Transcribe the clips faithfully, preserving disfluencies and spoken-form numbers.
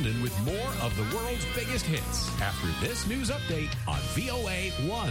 London with more of the world's biggest hits after this news update on V O A one.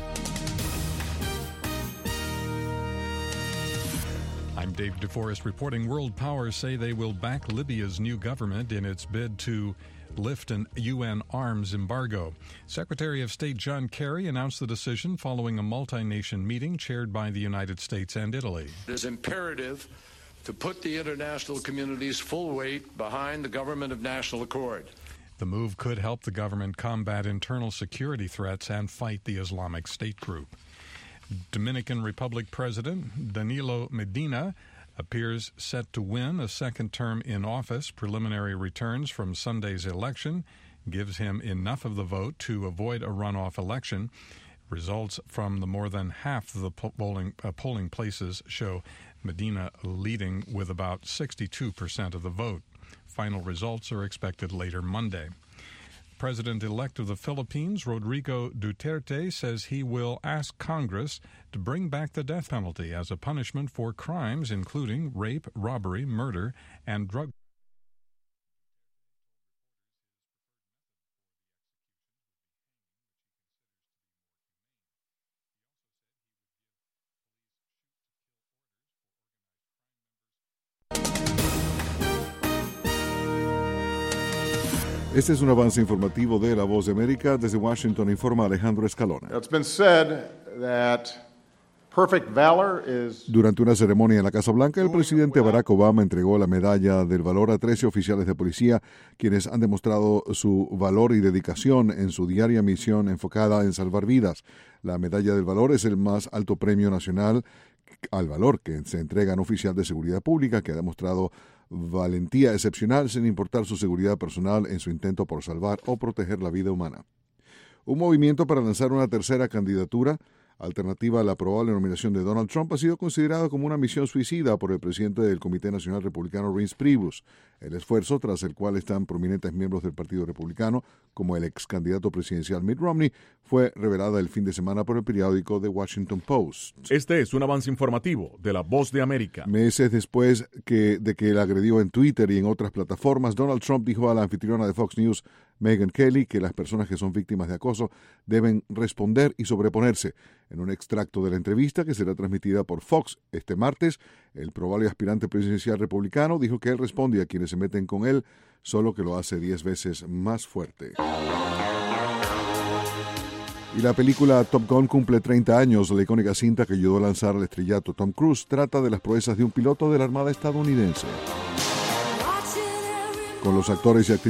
I'm Dave DeForest reporting world powers say they will back Libya's new government in its bid to lift an U N arms embargo. Secretary of State John Kerry announced the decision following a multi-nation meeting chaired by the United States and Italy. It is imperative to put the international community's full weight behind the government of national accord. The move could help the government combat internal security threats and fight the Islamic State group. Dominican Republic President Danilo Medina appears set to win a second term in office. Preliminary returns from Sunday's election gives him enough of the vote to avoid a runoff election. Results from the more than half of the polling, uh, polling places show Medina leading with about sixty-two percent of the vote. Final results are expected later Monday. President-elect of the Philippines, Rodrigo Duterte, says he will ask Congress to bring back the death penalty as a punishment for crimes including rape, robbery, murder, and drug. Este es un avance informativo de La Voz de América. Desde Washington informa Alejandro Escalona. It's been said that perfect valor is... Durante una ceremonia en la Casa Blanca, el presidente Barack Obama entregó la Medalla del Valor a trece oficiales de policía, quienes han demostrado su valor y dedicación en su diaria misión enfocada en salvar vidas. La Medalla del Valor es el más alto premio nacional al valor que se entrega a un oficial de seguridad pública que ha demostrado valentía excepcional sin importar su seguridad personal en su intento por salvar o proteger la vida humana. Un movimiento para lanzar una tercera candidatura alternativa a la probable nominación de Donald Trump ha sido considerado como una misión suicida por el presidente del Comité Nacional Republicano, Reince Priebus. El esfuerzo, tras el cual están prominentes miembros del Partido Republicano, como el ex candidato presidencial Mitt Romney, fue revelada el fin de semana por el periódico The Washington Post. Este es un avance informativo de La Voz de América. Meses después que, de que él agredió en Twitter y en otras plataformas, Donald Trump dijo a la anfitriona de Fox News, Megyn Kelly, que las personas que son víctimas de acoso deben responder y sobreponerse. En un extracto de la entrevista que será transmitida por Fox este martes, el probable aspirante presidencial republicano dijo que él responde a quienes se meten con él, solo que lo hace diez veces más fuerte. Y la película Top Gun cumple treinta años. La icónica cinta que ayudó a lanzar al estrellato Tom Cruise trata de las proezas de un piloto de la Armada estadounidense. Con los actores y actrices